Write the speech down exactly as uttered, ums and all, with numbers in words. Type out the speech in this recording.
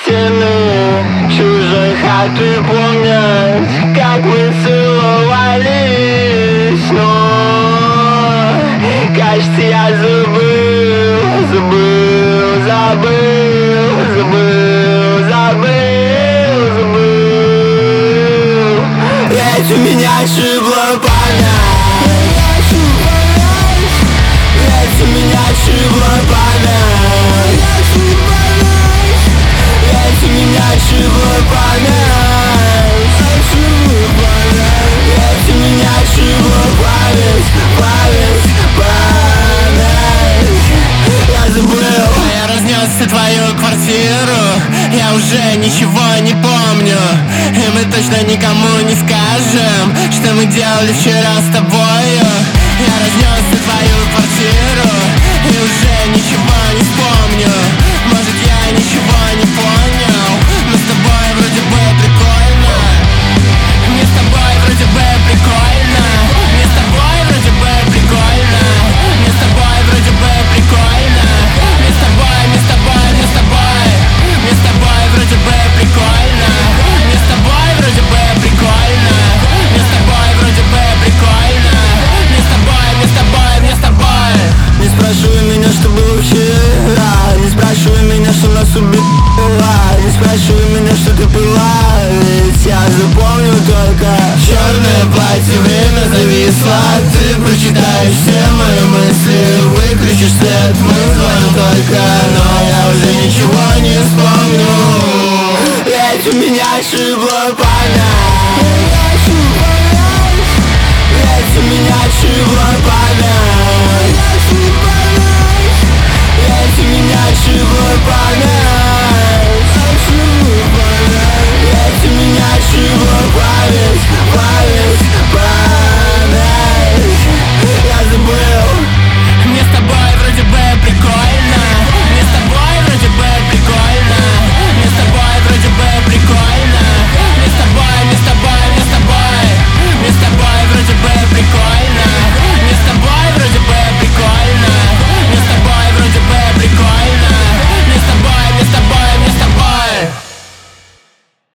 стены чужой хаты помнят, как мы целовались. Но, кажется, я забыл, забыл, забыл, забыл, забыл, забыл. Ведь у меня шибла память, ведь у меня шибла память, ведь у меня шибла память, ведь у меня шибла память, память, память. Я забыл. Я разнес всю твою квартиру, я уже ничего не помню. И мы точно никому не скажем, что мы делали вчера с тобою. Я разнес всю твою квартиру и уже ничего не вспомню. Может, я ничего не понял, но с тобой вроде бы прикольно. Мне с тобой вроде бы прикольно. Мне с тобой вроде бы прикольно. Мне с тобой вроде бы прикольно. Мне с тобой, мне с тобой, мне с тобой. Мне с тобой вроде бы прикольно. Мне с тобой вроде бы прикольно. Мне с тобой вроде бы прикольно. Мне с тобой, мне с тобой, мне с тобой. Не спрашивай меня, что было вчера. Не спрашивай меня, что нас убило. Не спрашивай меня, что ты пила. Ведь я запомню только черное платье, время зависло. Ты прочитаешь все мои мысли, выключишь свет, мы вдвоем только. Но я уже ничего не вспомню. Ведь у меня шибла память, ведь у меня шибла память, ведь у меня шибла память.